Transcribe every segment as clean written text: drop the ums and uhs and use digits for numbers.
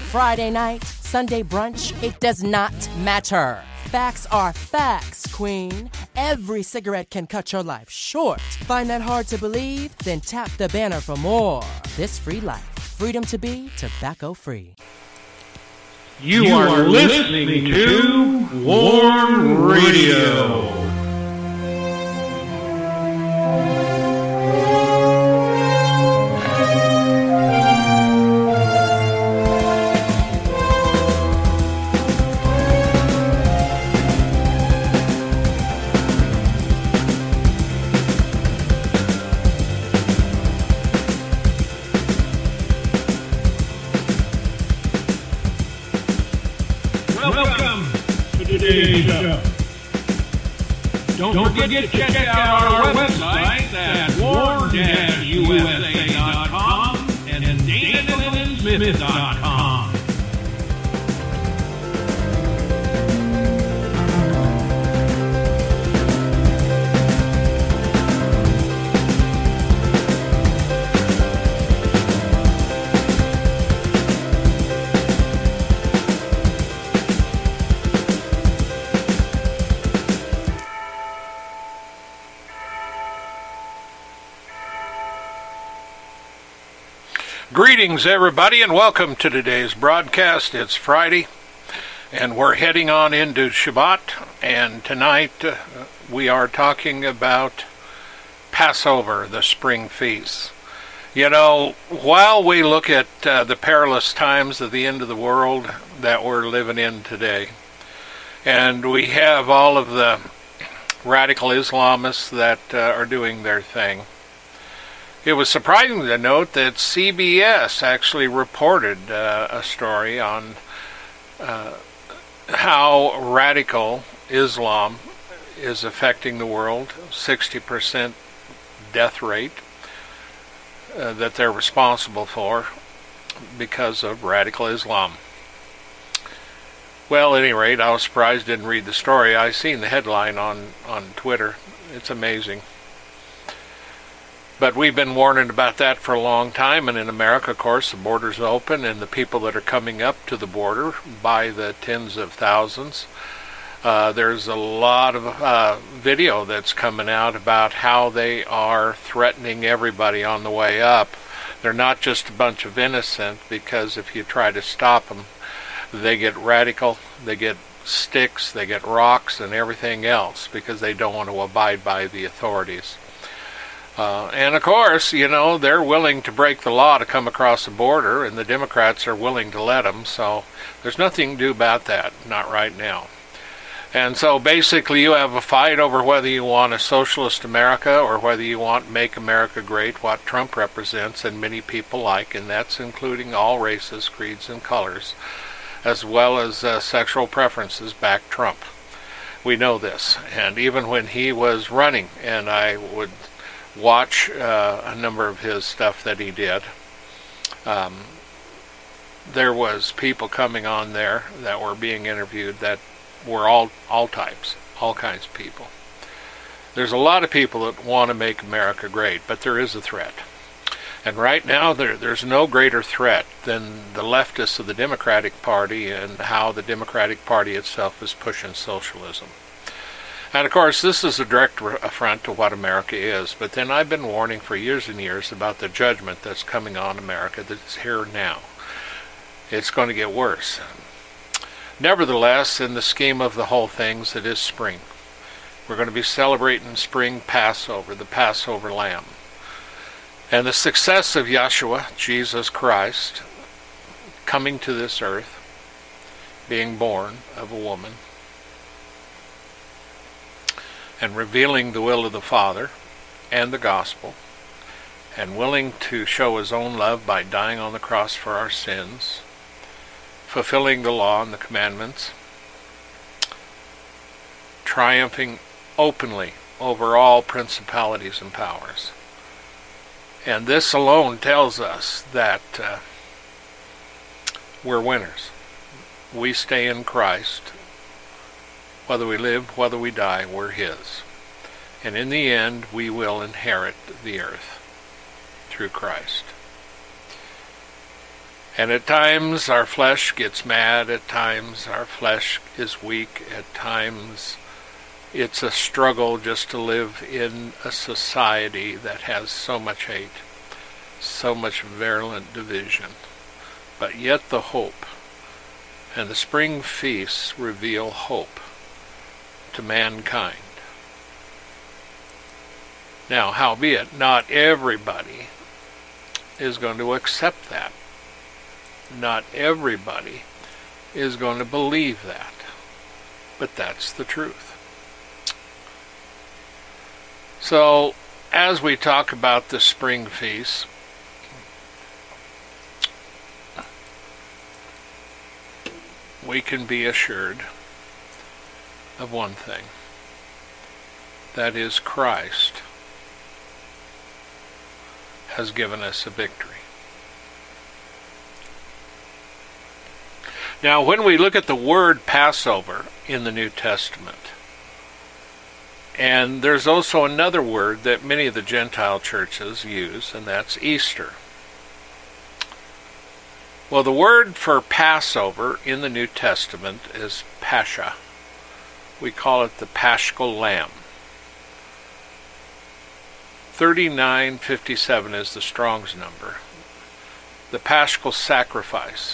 Friday night, Sunday brunch, it does not matter. Facts are facts, queen. Every cigarette can cut your life short. Find that hard to believe? Then tap the banner for more. This free life. Freedom to be tobacco-free. You are listening to Warn Radio. Don't forget to check out our website at warn-usa.com and DanaLyndenSmith.com. Greetings, everybody, and welcome to today's broadcast. It's Friday, and we're heading on into Shabbat, and tonight we are talking about Passover, the spring feast. You know, while we look at the perilous times of the end of the world that we're living in today, and we have all of the radical Islamists that are doing their thing, it was surprising to note that CBS actually reported a story on how radical Islam is affecting the world, 60% death rate that they're responsible for because of radical Islam. Well, at any rate, I was surprised, didn't read the story. I seen the headline on Twitter. It's amazing. But we've been warning about that for a long time, and in America, of course, the border's open, and the people that are coming up to the border by the tens of thousands, there's a lot of video that's coming out about how they are threatening everybody on the way up. They're not just a bunch of innocent, because if you try to stop them, they get radical, they get sticks, they get rocks, and everything else, because they don't want to abide by the authorities. And of course, you know, they're willing to break the law to come across the border, and the Democrats are willing to let them, so there's nothing to do about that, not right now. And so basically you have a fight over whether you want a socialist America or whether you want Make America Great, what Trump represents and many people like, and that's including all races, creeds, and colors, as well as sexual preferences back Trump. We know this, and even when he was running, and I would watch a number of his stuff that he did, there was people coming on there that were being interviewed that were all types, all kinds of people. There's a lot of people that want to make America great, but there is a threat. And right now there's no greater threat than the leftists of the Democratic Party and how the Democratic Party itself is pushing socialism. And of course, this is a direct affront to what America is. But then I've been warning for years and years about the judgment that's coming on America that's here now. It's going to get worse. Nevertheless, in the scheme of the whole things, it is spring. We're going to be celebrating spring Passover, the Passover Lamb. And the success of Yeshua, Jesus Christ, coming to this earth, being born of a woman, and revealing the will of the Father and the gospel, and willing to show his own love by dying on the cross for our sins, fulfilling the law and the commandments, triumphing openly over all principalities and powers. And this alone tells us that we're winners. We stay in Christ. Whether we live, whether we die, we're his. And in the end, we will inherit the earth through Christ. And at times our flesh gets mad, at times our flesh is weak, at times it's a struggle just to live in a society that has so much hate, so much virulent division. But yet the hope, and the spring feasts reveal hope to mankind. Now, howbeit, not everybody is going to accept that. Not everybody is going to believe that. But that's the truth. So, as we talk about the spring feast, we can be assured of one thing. That is, Christ has given us a victory. Now, when we look at the word Passover in the New Testament, and there's also another word that many of the Gentile churches use, and that's Easter. Well, the word for Passover in the New Testament is Pascha. We call it the Paschal Lamb. 3957 is the Strong's number. The Paschal sacrifice.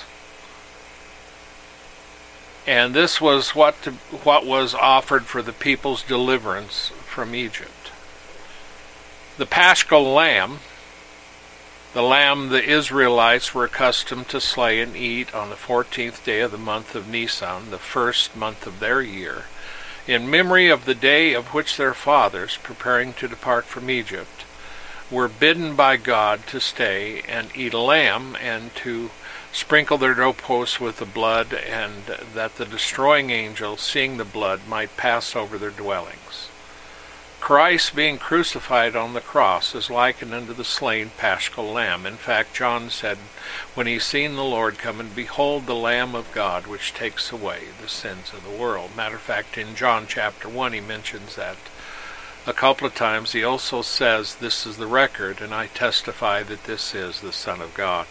And this was what was offered for the people's deliverance from Egypt. The Paschal Lamb, the lamb the Israelites were accustomed to slay and eat on the 14th day of the month of Nisan, the first month of their year, in memory of the day of which their fathers, preparing to depart from Egypt, were bidden by God to stay and eat a lamb and to sprinkle their doorposts with the blood, and that the destroying angel, seeing the blood, might pass over their dwellings. Christ being crucified on the cross is likened unto the slain Paschal Lamb. In fact, John said, when he seen the Lord come, and behold the Lamb of God, which takes away the sins of the world. Matter of fact, in John chapter 1, he mentions that a couple of times. He also says, this is the record, and I testify that this is the Son of God.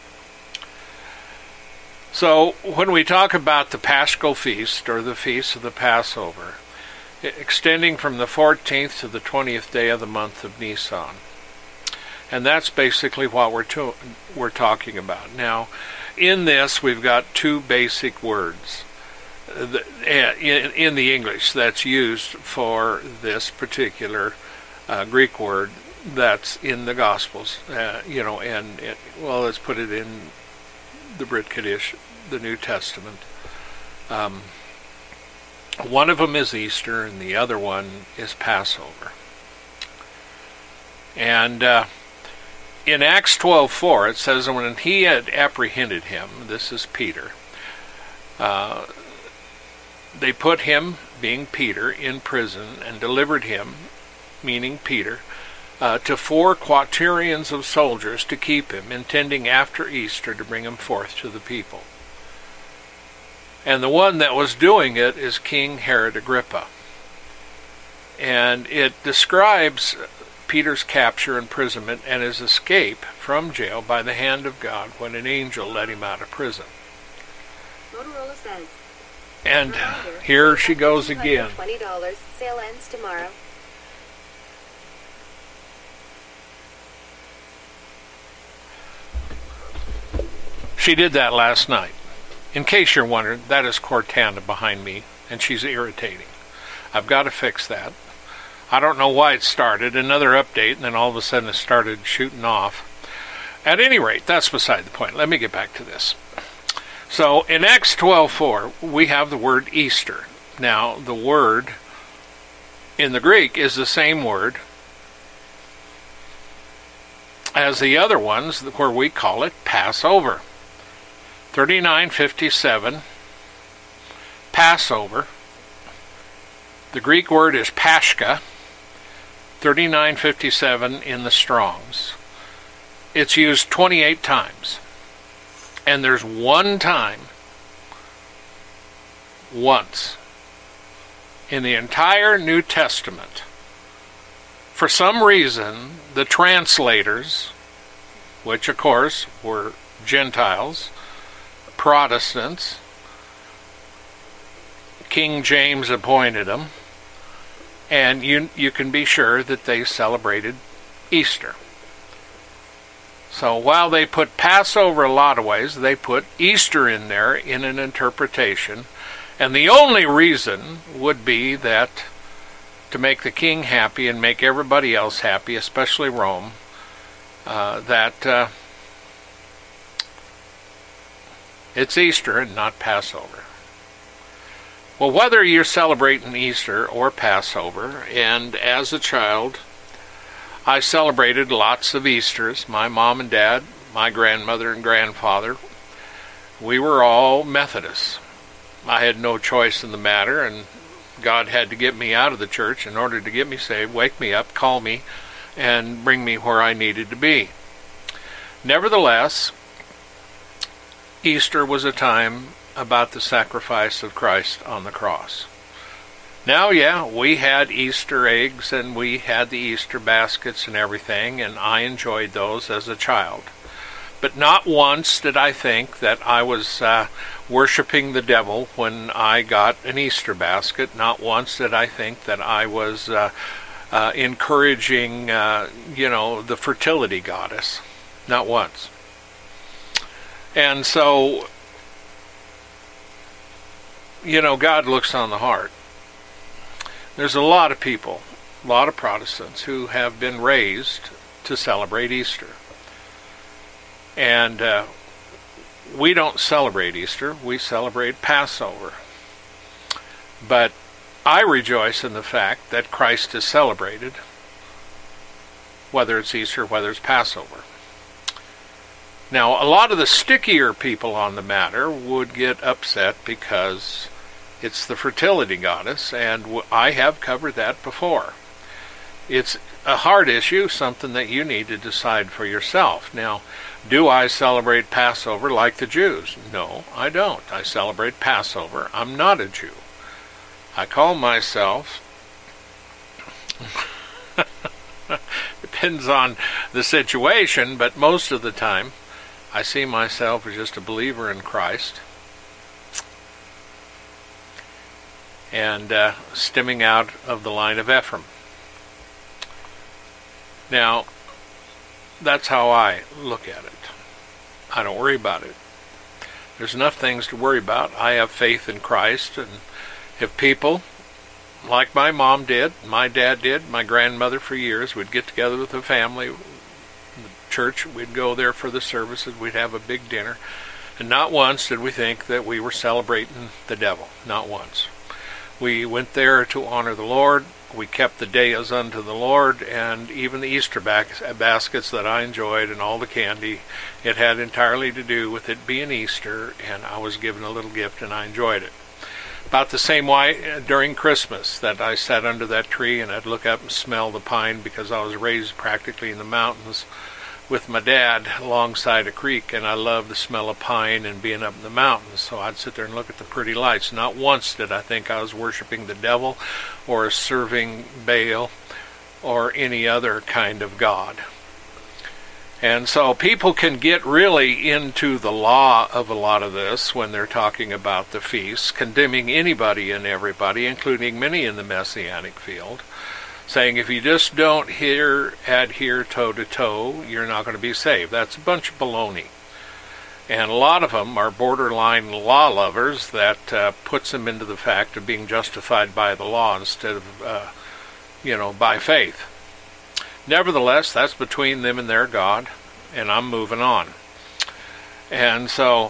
So, when we talk about the Paschal Feast, or the Feast of the Passover, extending from the 14th to the 20th day of the month of Nisan, and that's basically what we're talking about. Now, in this, we've got two basic words in the English that's used for this particular Greek word that's in the Gospels. Let's put it in the Brit Kaddish, the New Testament. One of them is Easter, and the other one is Passover. And in Acts 12:4, it says, and when he had apprehended him, this is Peter, they put him, being Peter, in prison, and delivered him, meaning Peter, to 4 quaternions of soldiers to keep him, intending after Easter to bring him forth to the people. And the one that was doing it is King Herod Agrippa. And it describes Peter's capture, imprisonment, and his escape from jail by the hand of God when an angel led him out of prison. Motorola says. And here she goes again. $20. Sale ends tomorrow. She did that last night. In case you're wondering, that is Cortana behind me, and she's irritating. I've got to fix that. I don't know why it started. Another update, and then all of a sudden it started shooting off. At any rate, that's beside the point. Let me get back to this. So, in Acts 12:4, we have the word Easter. Now, the word in the Greek is the same word as the other ones, where we call it Passover. 3957, Passover. The Greek word is Pascha. 3957 in the Strongs. It's used 28 times. And there's one time, once, in the entire New Testament. For some reason, the translators, which of course were Gentiles, Protestants. King James appointed them, and you can be sure that they celebrated Easter. So while they put Passover a lot of ways, they put Easter in there in an interpretation, and the only reason would be that to make the king happy and make everybody else happy, especially Rome, that it's Easter and not Passover. Well, whether you're celebrating Easter or Passover, and as a child, I celebrated lots of Easters. My mom and dad, my grandmother and grandfather, we were all Methodists. I had no choice in the matter, and God had to get me out of the church in order to get me saved, wake me up, call me, and bring me where I needed to be. Nevertheless, Easter was a time about the sacrifice of Christ on the cross. Now, yeah, we had Easter eggs and we had the Easter baskets and everything, and I enjoyed those as a child. But not once did I think that I was worshiping the devil when I got an Easter basket. Not once did I think that I was encouraging, the fertility goddess. Not once. And so, God looks on the heart. There's a lot of people, a lot of Protestants who have been raised to celebrate Easter. And we don't celebrate Easter, we celebrate Passover. But I rejoice in the fact that Christ is celebrated, whether it's Easter, whether it's Passover. Now, a lot of the stickier people on the matter would get upset because it's the fertility goddess, and I have covered that before. It's a hard issue, something that you need to decide for yourself. Now, do I celebrate Passover like the Jews? No, I don't. I celebrate Passover. I'm not a Jew. I call myself, depends on the situation, but most of the time, I see myself as just a believer in Christ. And stemming out of the line of Ephraim. Now, that's how I look at it. I don't worry about it. There's enough things to worry about. I have faith in Christ, and if people, like my mom did, my dad did, my grandmother for years, would get together with the family, the church, we'd go there for the services, we'd have a big dinner, and not once did we think that we were celebrating the devil. Not once. We went there to honor the Lord. We kept the day as unto the Lord, and even the Easter baskets that I enjoyed and all the candy, it had entirely to do with it being Easter, and I was given a little gift and I enjoyed it. About the same way during Christmas, that I sat under that tree and I'd look up and smell the pine, because I was raised practically in the mountains with my dad alongside a creek, and I loved the smell of pine and being up in the mountains. So I'd sit there and look at the pretty lights. Not once did I think I was worshiping the devil or serving Baal or any other kind of god. And so people can get really into the law of a lot of this when they're talking about the feasts, condemning anybody and everybody, including many in the Messianic field, saying if you just don't adhere toe-to-toe, you're not going to be saved. That's a bunch of baloney. And a lot of them are borderline law lovers that puts them into the fact of being justified by the law instead of, by faith. Nevertheless, that's between them and their God, and I'm moving on. And so,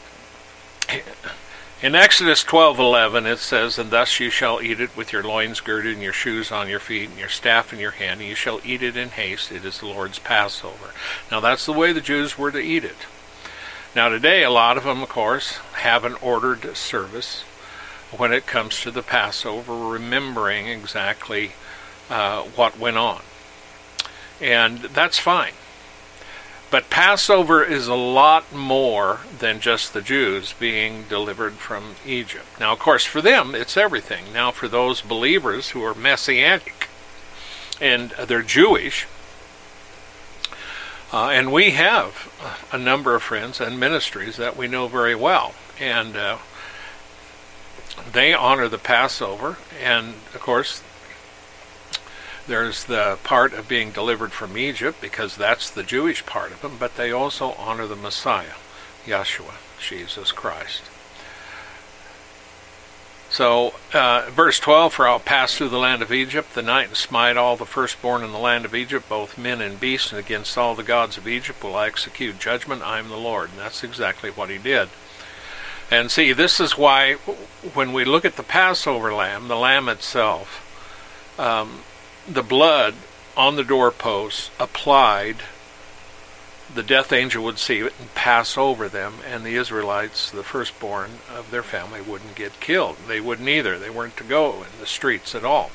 in Exodus 12:11 it says, "And thus you shall eat it with your loins girded and your shoes on your feet and your staff in your hand, and you shall eat it in haste. It is the Lord's Passover." Now that's the way the Jews were to eat it. Now today a lot of them, of course, have an ordered service when it comes to the Passover, remembering exactly what went on. And that's fine. But Passover is a lot more than just the Jews being delivered from Egypt. Now, of course, for them, it's everything. Now, for those believers who are Messianic and they're Jewish, And we have a number of friends and ministries that we know very well. And they honor the Passover. And, of course, there's the part of being delivered from Egypt, because that's the Jewish part of them. But they also honor the Messiah, Yeshua, Jesus Christ. So, verse 12, for I'll pass through the land of Egypt the night and smite all the firstborn in the land of Egypt, both men and beasts, and against all the gods of Egypt will I execute judgment. I am the Lord. And that's exactly what he did. And see, this is why when we look at the Passover lamb, the lamb itself, the blood on the doorposts applied, the death angel would see it and pass over them, and the Israelites, the firstborn of their family, wouldn't get killed. They wouldn't either. They weren't to go in the streets at all.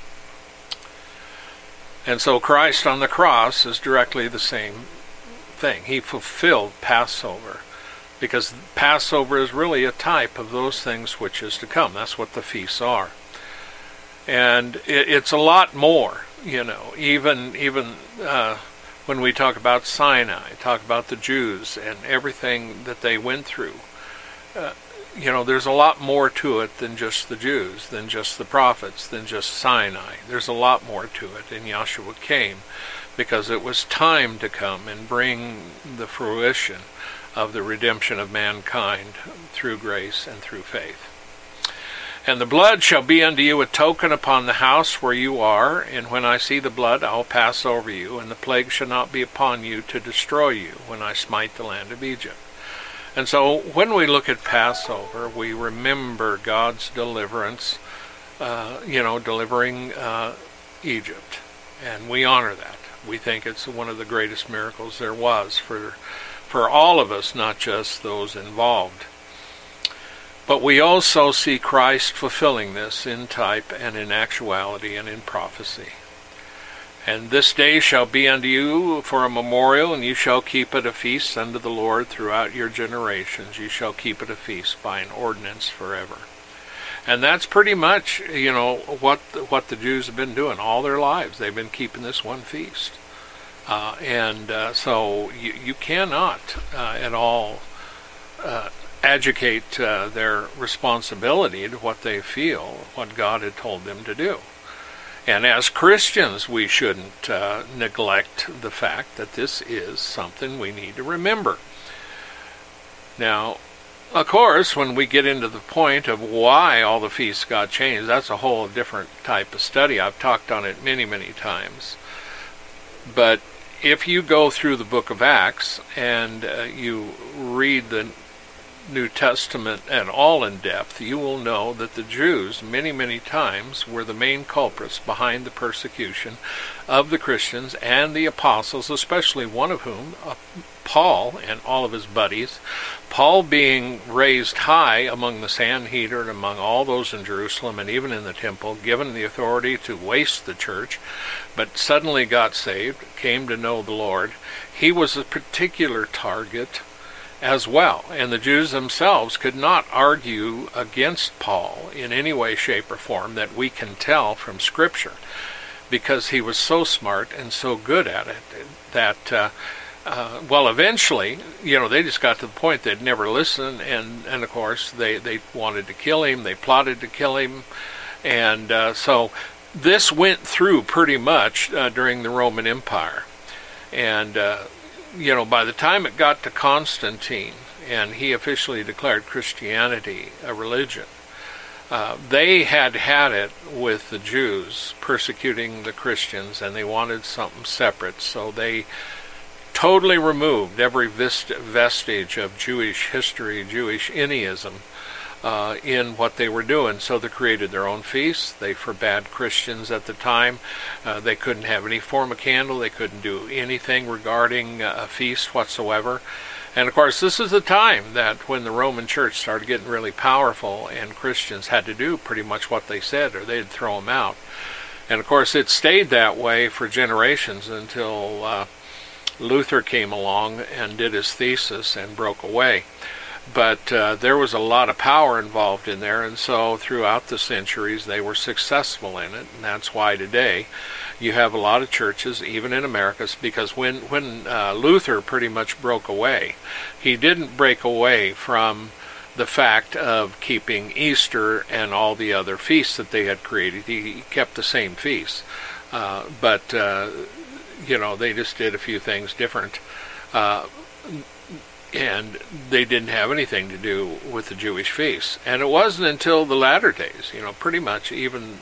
And so Christ on the cross is directly the same thing. He fulfilled Passover, because Passover is really a type of those things which is to come. That's what the feasts are. And it's a lot more, even when we talk about Sinai, talk about the Jews and everything that they went through. There's a lot more to it than just the Jews, than just the prophets, than just Sinai. There's a lot more to it, and Yeshua came because it was time to come and bring the fruition of the redemption of mankind through grace and through faith. And the blood shall be unto you a token upon the house where you are, and when I see the blood I will pass over you, and the plague shall not be upon you to destroy you when I smite the land of Egypt. And so when we look at Passover, we remember God's deliverance, delivering Egypt, and we honor that. We think it's one of the greatest miracles there was for all of us, not just those involved. But we also see Christ fulfilling this in type and in actuality and in prophecy. And this day shall be unto you for a memorial, and you shall keep it a feast unto the Lord throughout your generations. You shall keep it a feast by an ordinance forever. And that's pretty much, what the Jews have been doing all their lives. They've been keeping this one feast. So you cannot at all educate their responsibility to what they feel, what God had told them to do. And as Christians, we shouldn't neglect the fact that this is something we need to remember. Now, of course, when we get into the point of why all the feasts got changed, that's a whole different type of study. I've talked on it many, many times. But if you go through the book of Acts and you read the New Testament at all in depth, you will know that the Jews many, many times were the main culprits behind the persecution of the Christians and the apostles, especially one of whom, Paul and all of his buddies. Paul being raised high among the Sanhedrin, among all those in Jerusalem and even in the temple, given the authority to waste the church, but suddenly got saved, came to know the Lord. He was a particular target as well, and the Jews themselves could not argue against Paul in any way, shape, or form that we can tell from Scripture, because he was so smart and so good at it that eventually, they just got to the point they'd never listen, and of course they wanted to kill him, they plotted to kill him, and so this went through pretty much during the Roman Empire. And by the time it got to Constantine and he officially declared Christianity a religion, they had it with the Jews persecuting the Christians, and they wanted something separate, so they totally removed every vestige of Jewish history, Jewish anyism in what they were doing. So they created their own feasts. They forbade Christians at the time. They couldn't have any form of candle. They couldn't do anything regarding a feast whatsoever. And of course, this is the time that when the Roman Church started getting really powerful, and Christians had to do pretty much what they said, or they'd throw them out. And of course, it stayed that way for generations until Luther came along and did his thesis and broke away. But there was a lot of power involved in there, and so throughout the centuries they were successful in it, and that's why today you have a lot of churches, even in America, because when Luther pretty much broke away, he didn't break away from the fact of keeping Easter and all the other feasts that they had created. He kept the same feasts, but they just did a few things different. And they didn't have anything to do with the Jewish feasts. And it wasn't until the latter days, pretty much even,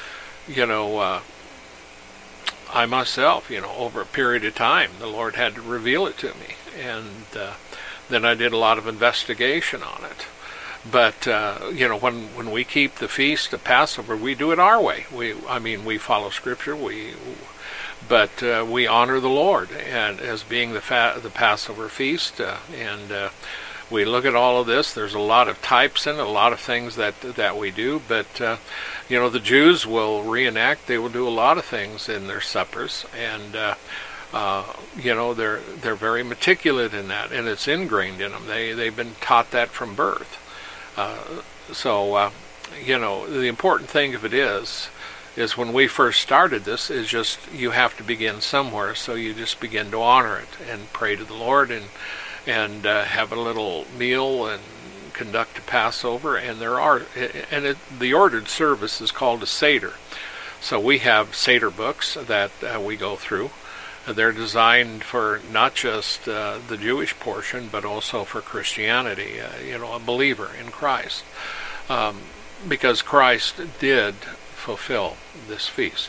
I myself, over a period of time, the Lord had to reveal it to me. And then I did a lot of investigation on it. But, when we keep the feast of Passover, we do it our way. We follow Scripture, but we honor the Lord and as being the Passover feast, and we look at all of this. There's a lot of types in it, a lot of things that we do, but the Jews will reenact. They will do a lot of things in their suppers, and they're very meticulous in that, and it's ingrained in them. They've been taught that from birth. The important thing of it is when we first started this, is just you have to begin somewhere, so you just begin to honor it and pray to the Lord and have a little meal and conduct a Passover. And the ordered service is called a Seder. So we have Seder books that we go through. They're designed for not just the Jewish portion, but also for Christianity, a believer in Christ, because Christ did fulfill this feast.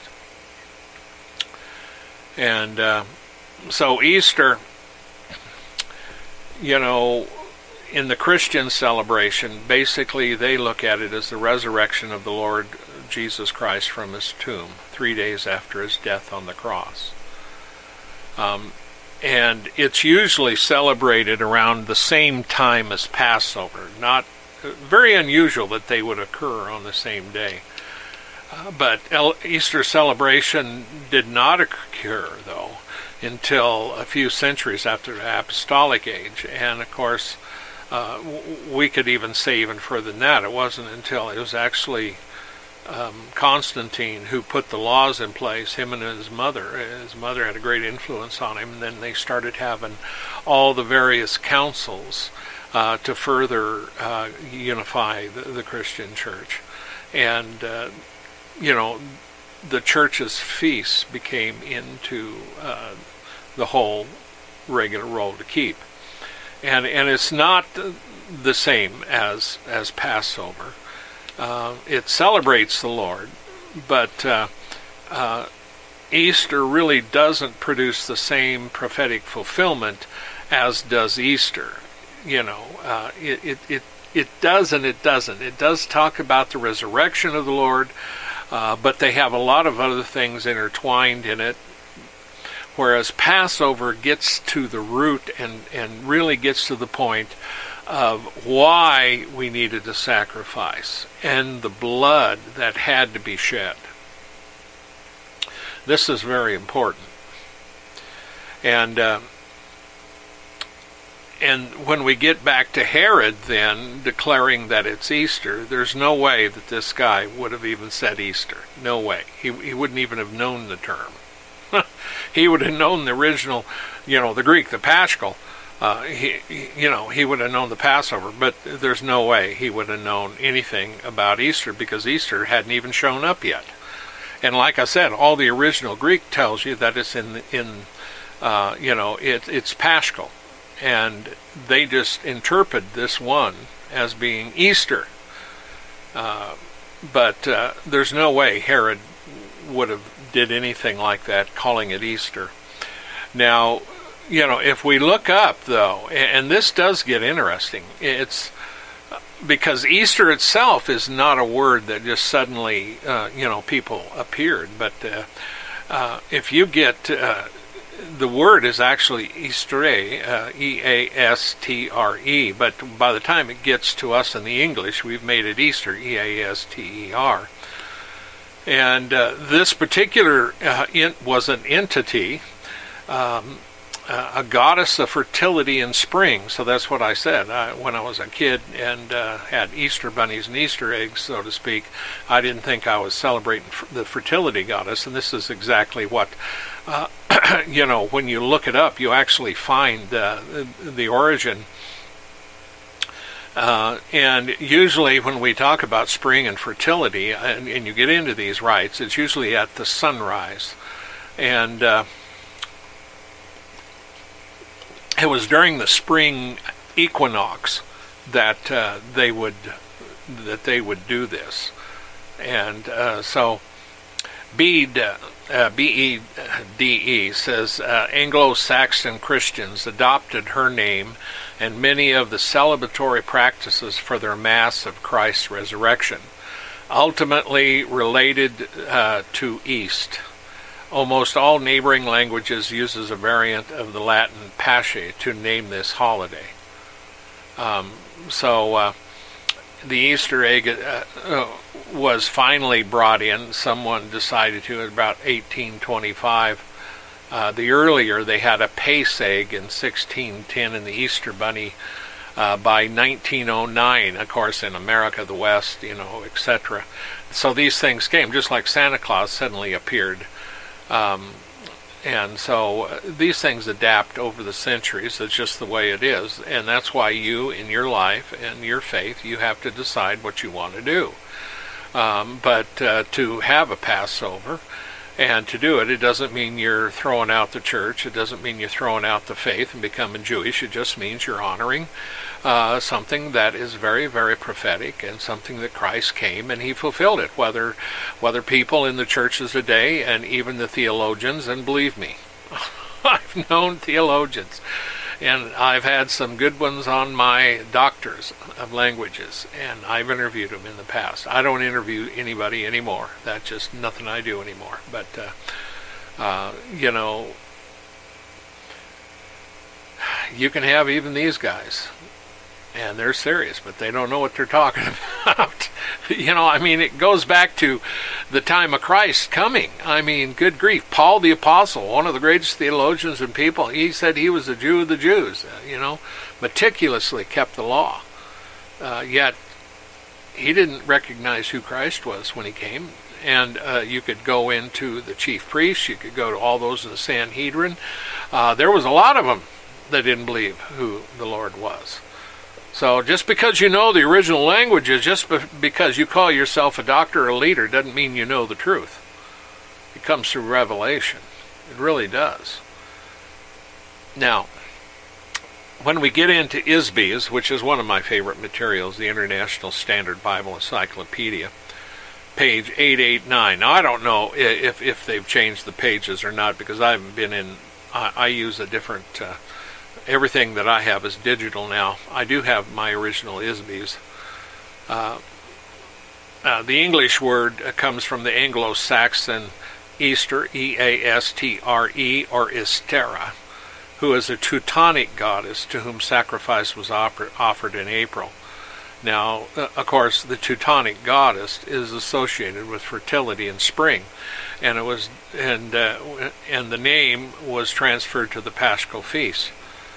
And so Easter, in the Christian celebration, basically they look at it as the resurrection of the Lord Jesus Christ from his tomb 3 days after his death on the cross. And it's usually celebrated around the same time as Passover. Not very unusual that they would occur on the same day. But Easter celebration did not occur, though, until a few centuries after the Apostolic Age. And, of course, we could even say even further than that. It wasn't until it was actually Constantine who put the laws in place, him and his mother. His mother had a great influence on him, and then they started having all the various councils to further unify the Christian church. And the church's feasts became into the whole regular role to keep. And it's not the same as Passover. It celebrates the Lord, but Easter really doesn't produce the same prophetic fulfillment as does Easter. It does and it doesn't. It does talk about the resurrection of the Lord, but they have a lot of other things intertwined in it, whereas Passover gets to the root and really gets to the point of why we needed to sacrifice and the blood that had to be shed. This is very important. And when we get back to Herod then declaring that it's Easter, there's no way that this guy would have even said Easter. No way. He wouldn't even have known the term. He would have known the original, the Greek, the Paschal. He would have known the Passover, but there's no way he would have known anything about Easter, because Easter hadn't even shown up yet. And like I said, all the original Greek tells you that it's it's Paschal. And they just interpret this one as being Easter. But there's no way Herod would have did anything like that, calling it Easter. Now, if we look up, though, and this does get interesting, it's because Easter itself is not a word that just suddenly, people appeared. But if you get... the word is actually Eastere, E-A-S-T-R-E, but by the time it gets to us in the English, we've made it Easter, E-A-S-T-E-R. And this particular was an entity a goddess of fertility and spring. So that's what I said. When I was a kid and had Easter bunnies and Easter eggs, so to speak, I didn't think I was celebrating the fertility goddess. And this is exactly what, when you look it up, you actually find the origin. And usually when we talk about spring and fertility, and you get into these rites, it's usually at the sunrise. And it was during the spring equinox that they would do this, and so Bede, B-E-D-E, says Anglo-Saxon Christians adopted her name and many of the celebratory practices for their Mass of Christ's resurrection, ultimately related to East. Almost all neighboring languages uses a variant of the Latin Paschal to name this holiday. So the Easter egg was finally brought in. Someone decided to at about 1825. The earlier they had a Pace egg in 1610 and the Easter bunny by 1909, of course, in America, the West, etc. So these things came, just like Santa Claus suddenly appeared. And so these things adapt over the centuries. It's just the way it is. And that's why you, in your life and your faith, you have to decide what you want to do. But to have a Passover and to do it, it doesn't mean you're throwing out the church. It doesn't mean you're throwing out the faith and becoming Jewish. It just means you're honoring something that is very, very prophetic and something that Christ came and he fulfilled it, whether people in the churches today and even the theologians, and believe me, I've known theologians and I've had some good ones on my doctors of languages, and I've interviewed them in the past. I don't interview anybody anymore. That's just nothing I do anymore. But you can have even these guys, and they're serious, but they don't know what they're talking about. It goes back to the time of Christ coming. Good grief. Paul the Apostle, one of the greatest theologians and people, he said he was a Jew of the Jews, meticulously kept the law. Yet, he didn't recognize who Christ was when he came. And you could go into the chief priests, you could go to all those in the Sanhedrin. There was a lot of them that didn't believe who the Lord was. So just because you know the original languages, just because you call yourself a doctor or a leader, doesn't mean you know the truth. It comes through revelation. It really does. Now, when we get into ISBEs, which is one of my favorite materials, the International Standard Bible Encyclopedia, page 889. Now, I don't know if they've changed the pages or not, because I haven't been in. I use a different. Everything that I have is digital now. I do have my original ISBEs. The English word comes from the Anglo-Saxon Easter, E-A-S-T-R-E, or Istera, who is a Teutonic goddess to whom sacrifice was offered in April. Now, of course, the Teutonic goddess is associated with fertility and spring, and the name was transferred to the Paschal feast.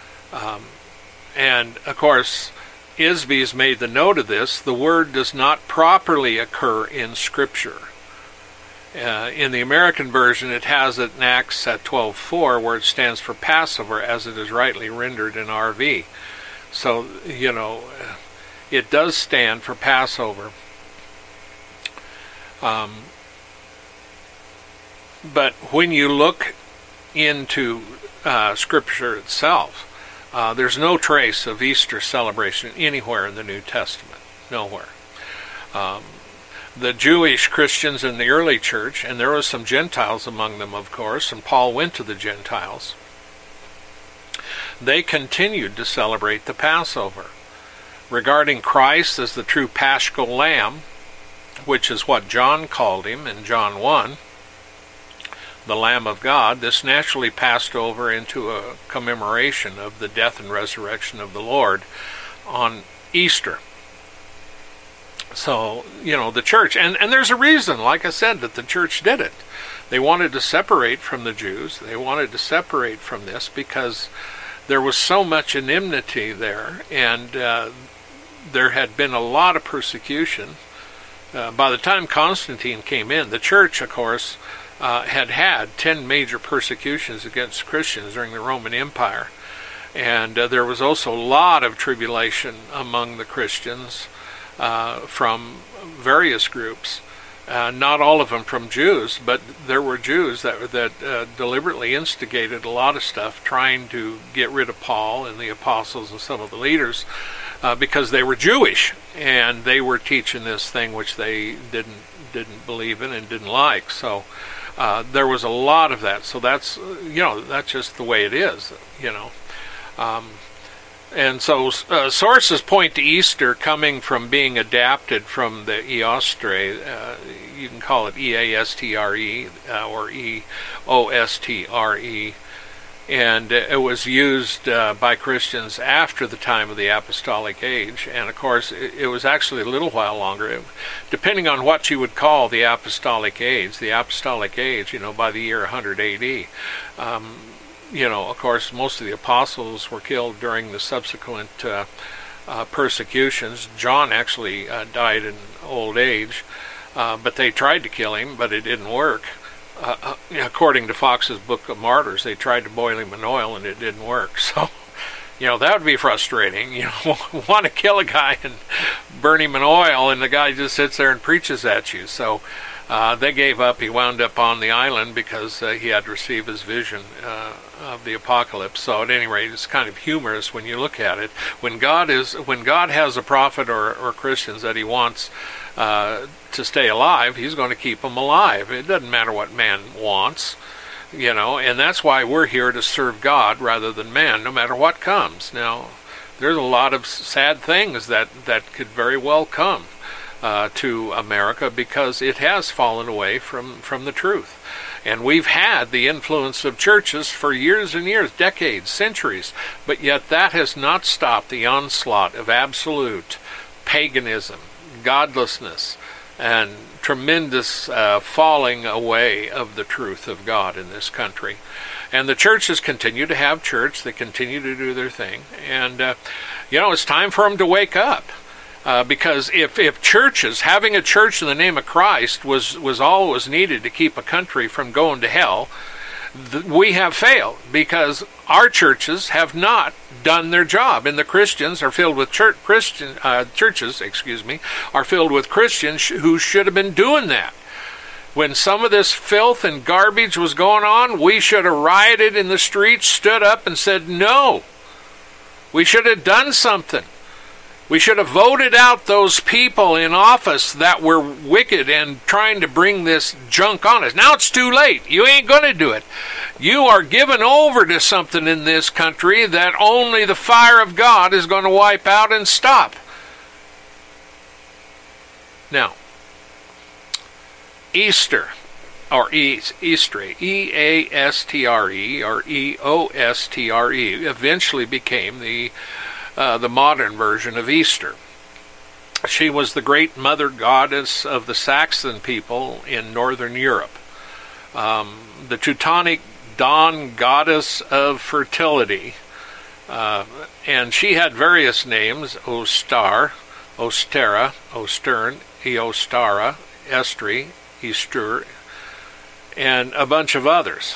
And of course, ISBEs made the note of this. The word does not properly occur in Scripture. In the American version, it has it in Acts 12:4, where it stands for Passover, as it is rightly rendered in RV. So, it does stand for Passover. But when you look into Scripture itself, there's no trace of Easter celebration anywhere in the New Testament. Nowhere. The Jewish Christians in the early church, and there were some Gentiles among them, of course, and Paul went to the Gentiles, they continued to celebrate the Passover. Regarding Christ as the true Paschal Lamb, which is what John called him in John 1, the Lamb of God, this naturally passed over into a commemoration of the death and resurrection of the Lord on Easter. So, the church, and there's a reason, like I said, that the church did it. They wanted to separate from the Jews. They wanted to separate from this because there was so much enmity there, and there had been a lot of persecution. By the time Constantine came in, the church, of course, had 10 major persecutions against Christians during the Roman Empire. And there was also a lot of tribulation among the Christians from various groups. Not all of them from Jews, but there were Jews that deliberately instigated a lot of stuff, trying to get rid of Paul and the apostles and some of the leaders because they were Jewish and they were teaching this thing which they didn't believe in and didn't like. So there was a lot of that. So that's that's just the way it is. And so sources point to Easter coming from being adapted from the Eostre. You can call it E-A-S-T-R-E or E-O-S-T-R-E. And it was used by Christians after the time of the Apostolic Age. And of course, it was actually a little while longer. Depending on what you would call the Apostolic Age, by the year 100 A.D., of course, most of the apostles were killed during the subsequent persecutions. John actually died in old age, but they tried to kill him, but it didn't work. According to Fox's Book of Martyrs, they tried to boil him in oil, and it didn't work. So, that would be frustrating. Want to kill a guy and burn him in oil, and the guy just sits there and preaches at you. So they gave up. He wound up on the island because he had received his vision of the apocalypse. So at any rate, it's kind of humorous when you look at it. When God has a prophet or Christians that he wants to stay alive, he's going to keep them alive. It doesn't matter what man wants, and that's why we're here to serve God rather than man, no matter what comes. Now, there's a lot of sad things that could very well come to America because it has fallen away from the truth. And we've had the influence of churches for years and years, decades, centuries, but yet that has not stopped the onslaught of absolute paganism, godlessness, and tremendous falling away of the truth of God in this country. And the churches continue to have church. They continue to do their thing. And, it's time for them to wake up. Because if churches, having a church in the name of Christ was all that was needed to keep a country from going to hell, we have failed because our churches have not done their job, and the Christians are filled with churches are filled with Christians who should have been doing that. When some of this filth and garbage was going on, we should have rioted in the streets, stood up and said no. We should have done something. We should have voted out those people in office that were wicked and trying to bring this junk on us. Now it's too late. You ain't going to do it. You are given over to something in this country that only the fire of God is going to wipe out and stop. Now, Easter, or Eastre, E-A-S-T-R-E, or E-O-S-T-R-E, eventually became the modern version of Easter. She was the great mother goddess of the Saxon people in northern Europe. The Teutonic dawn goddess of fertility. And she had various names: Ostar, Ostera, Ostern, Eostara, Estri, Easter, and a bunch of others.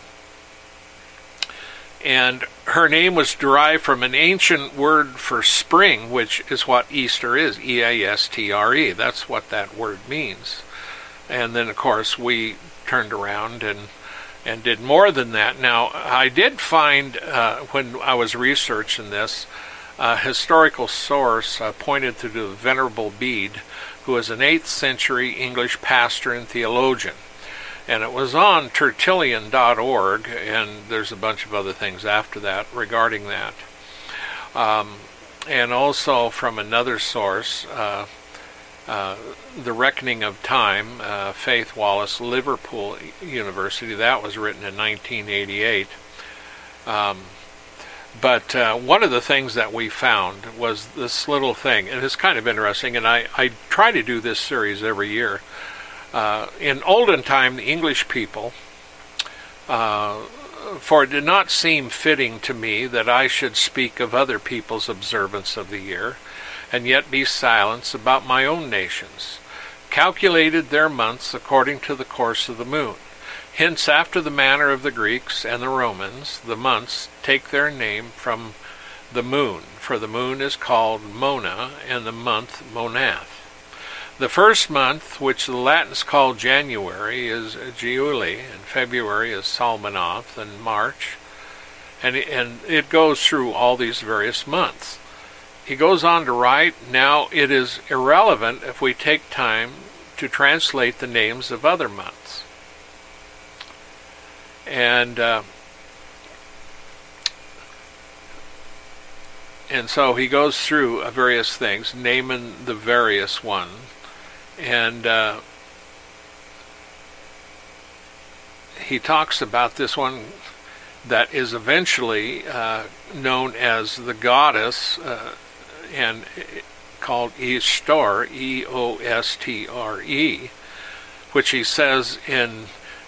And her name was derived from an ancient word for spring, which is what Easter is, E-A-S-T-R-E. That's what that word means. And then, of course, we turned around and did more than that. Now, I did find, when I was researching this, a historical source pointed to the Venerable Bede, who was an 8th century English pastor and theologian. And it was on Tertullian.org, and there's a bunch of other things after that regarding that. And also from another source, The Reckoning of Time, Faith Wallace, Liverpool University. That was written in 1988. But one of the things that we found was this little thing, and it's kind of interesting, and I try to do this series every year. In olden time, the English people, for it did not seem fitting to me that I should speak of other people's observance of the year, and yet be silent about my own nation's, calculated their months according to the course of the moon. Hence, after the manner of the Greeks and the Romans, the months take their name from the moon, for the moon is called Mona, and the month Monath. The first month, which the Latins call January, is Giuli, and February is Salmanoth, and March, and it goes through all these various months. He goes on to write, now it is irrelevant if we take time to translate the names of other months. And so he goes through various things, naming the various ones. And he talks about this one that is eventually known as the goddess and called Eostre, E-O-S-T-R-E, which he says in,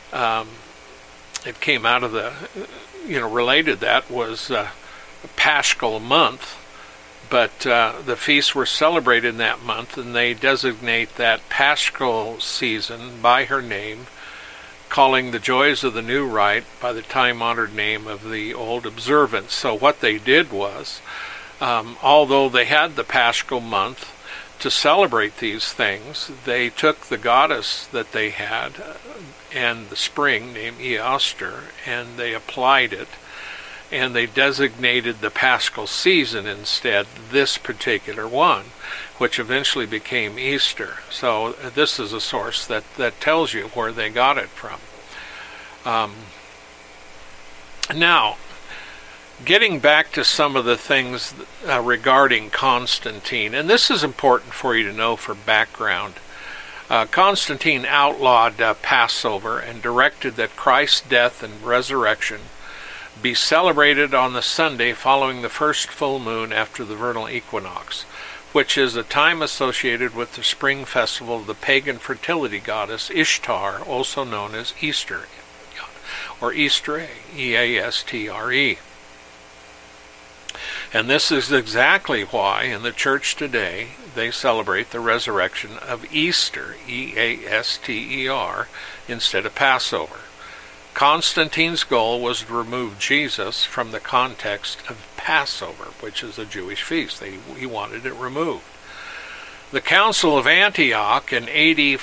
it came out of the, related that was Paschal month, but the feasts were celebrated in that month, and they designate that Paschal season by her name, calling the joys of the new rite by the time-honored name of the old observance. So what they did was, although they had the Paschal month to celebrate these things, they took the goddess that they had and the spring named Eostre, and they applied it, and they designated the Paschal season instead, this particular one, which eventually became Easter. So this is a source that tells you where they got it from. Now, getting back to some of the things regarding Constantine, and this is important for you to know for background. Constantine outlawed Passover and directed that Christ's death and resurrection be celebrated on the Sunday following the first full moon after the vernal equinox, which is a time associated with the spring festival of the pagan fertility goddess Ishtar, also known as Easter, or Eastre, E-A-S-T-R-E. And this is exactly why in the church today they celebrate the resurrection of Easter, E-A-S-T-E-R, instead of Passover. Constantine's goal was to remove Jesus from the context of Passover, which is a Jewish feast. He wanted it removed. The Council of Antioch in AD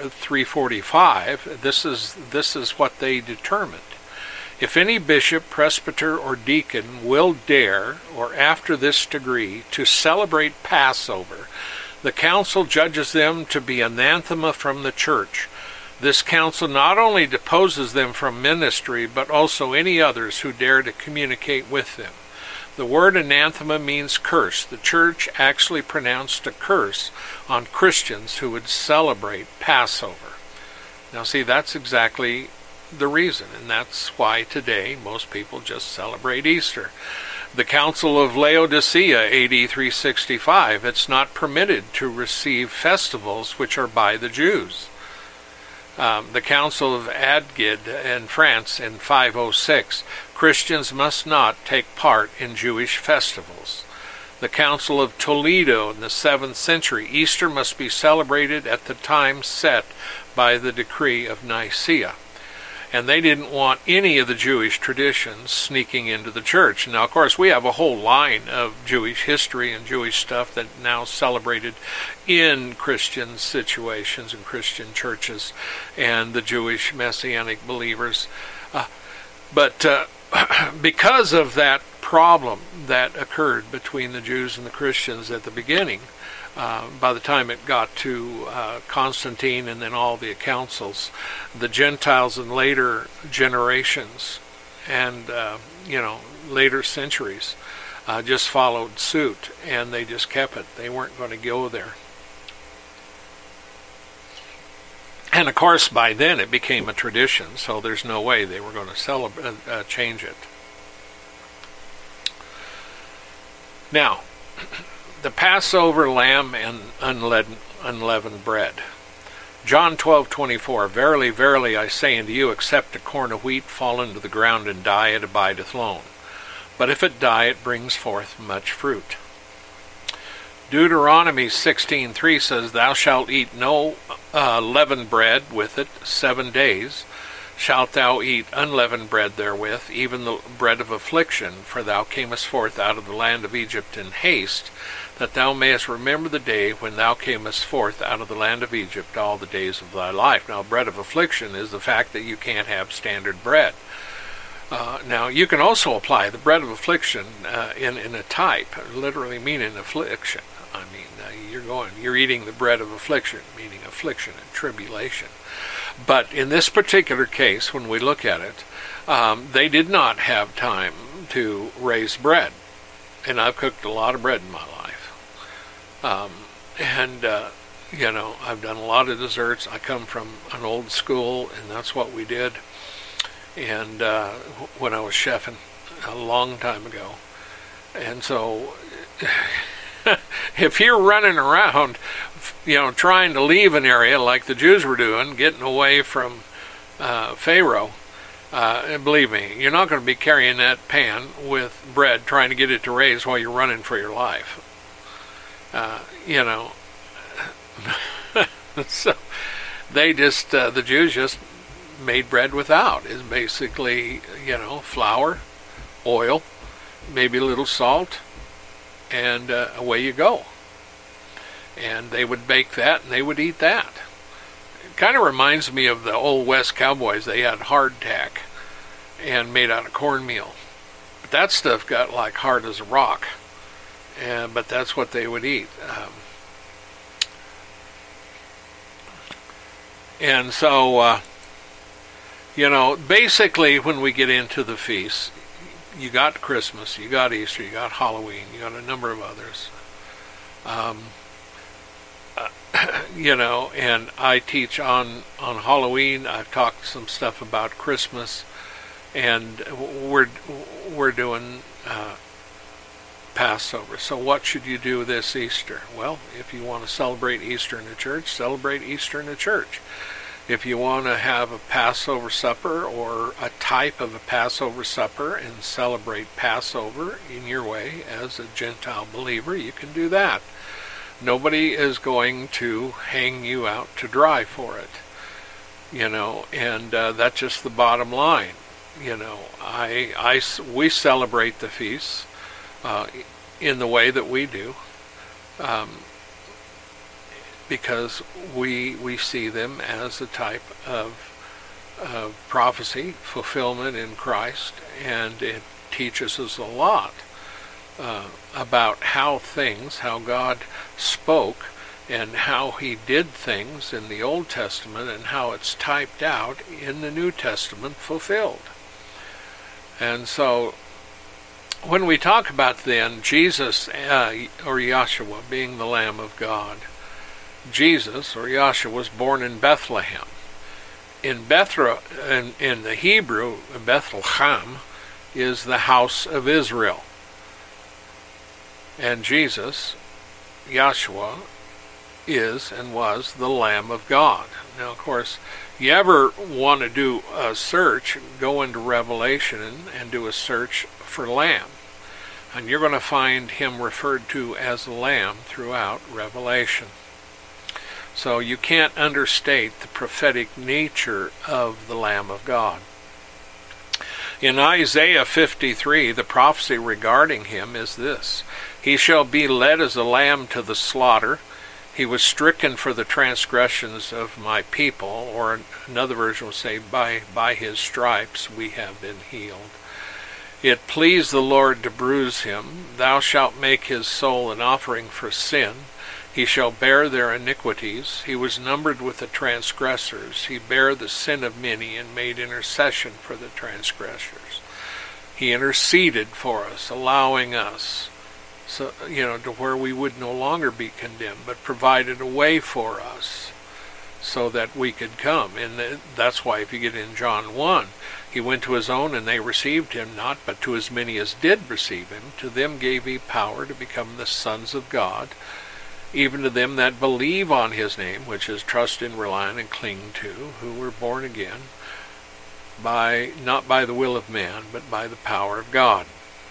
345, this is what they determined. If any bishop, presbyter, or deacon will dare, or after this degree, to celebrate Passover, the council judges them to be anathema from the church. This council not only deposes them from ministry, but also any others who dare to communicate with them. The word anathema means curse. The church actually pronounced a curse on Christians who would celebrate Passover. Now see, that's exactly the reason, and that's why today most people just celebrate Easter. The Council of Laodicea, AD 365, it's not permitted to receive festivals which are by the Jews. The Council of Agde in France in 506, Christians must not take part in Jewish festivals. The Council of Toledo in the 7th century, Easter must be celebrated at the time set by the decree of Nicaea. And they didn't want any of the Jewish traditions sneaking into the church. Now, of course, we have a whole line of Jewish history and Jewish stuff that now celebrated in Christian situations and Christian churches and the Jewish Messianic believers. But because of that problem that occurred between the Jews and the Christians at the beginning, by the time it got to Constantine and then all the councils, the Gentiles in later generations and later centuries just followed suit, and they just kept it. They weren't going to go there. And of course, by then it became a tradition, so there's no way they were going to change it. Now, the Passover lamb and unleavened bread. John 12:24, Verily, verily, I say unto you, except a corn of wheat fall into the ground and die, it abideth alone. But if it die, it brings forth much fruit. Deuteronomy 16:3 says, Thou shalt eat no leavened bread with it 7 days. Shalt thou eat unleavened bread therewith, even the bread of affliction, for thou camest forth out of the land of Egypt in haste, that thou mayest remember the day when thou camest forth out of the land of Egypt all the days of thy life. Now, bread of affliction is the fact that you can't have standard bread. Now, you can also apply the bread of affliction in a type, literally meaning affliction. I mean, you're eating the bread of affliction, meaning affliction and tribulation. But in this particular case, when we look at it, they did not have time to raise bread. And I've cooked a lot of bread in my life. I've done a lot of desserts. I come from an old school, and that's what we did. And when I was chefing a long time ago. And so if you're running around, trying to leave an area like the Jews were doing, getting away from Pharaoh, and believe me, you're not going to be carrying that pan with bread trying to get it to raise while you're running for your life. So they just, the Jews just made bread without. Is basically, flour, oil, maybe a little salt, and away you go. And they would bake that, and they would eat that. It kind of reminds me of the old West cowboys. They had hardtack and made out of cornmeal. But that stuff got like hard as a rock. But that's what they would eat. And so, basically when we get into the feasts, you got Christmas, you got Easter, you got Halloween, you got a number of others. And I teach on Halloween. I've talked some stuff about Christmas, and we're doing Passover. So what should you do this Easter? Well, if you want to celebrate Easter in the church, celebrate Easter in the church. If you want to have a Passover supper or a type of a Passover supper and celebrate Passover in your way as a Gentile believer, you can do that. Nobody is going to hang you out to dry for it, and that's just the bottom line. We celebrate the feasts in the way that we do, because we see them as a type of prophecy, fulfillment in Christ, and it teaches us a lot about how God spoke and how he did things in the Old Testament and how it's typed out in the New Testament fulfilled. And so when we talk about then Jesus or Yahshua being the Lamb of God, Jesus or Yahshua was born in Bethlehem. In the Hebrew, Bethlehem is the house of Israel. And Jesus, Yahshua, is and was the Lamb of God. Now, of course, you ever want to do a search, go into Revelation and do a search for Lamb. And you're going to find him referred to as Lamb throughout Revelation. So you can't understate the prophetic nature of the Lamb of God. In Isaiah 53, the prophecy regarding him is this: He shall be led as a lamb to the slaughter. He was stricken for the transgressions of my people, or another version will say, by his stripes we have been healed. It pleased the Lord to bruise him. Thou shalt make his soul an offering for sin. He shall bear their iniquities. He was numbered with the transgressors. He bare the sin of many and made intercession for the transgressors. He interceded for us, allowing us to where we would no longer be condemned, but provided a way for us so that we could come. And that's why if you get in John 1, he went to his own, and they received him not, but to as many as did receive him, to them gave he power to become the sons of God, even to them that believe on his name, which is trust in, rely on, and cling to, who were born again, not by the will of man, but by the power of God.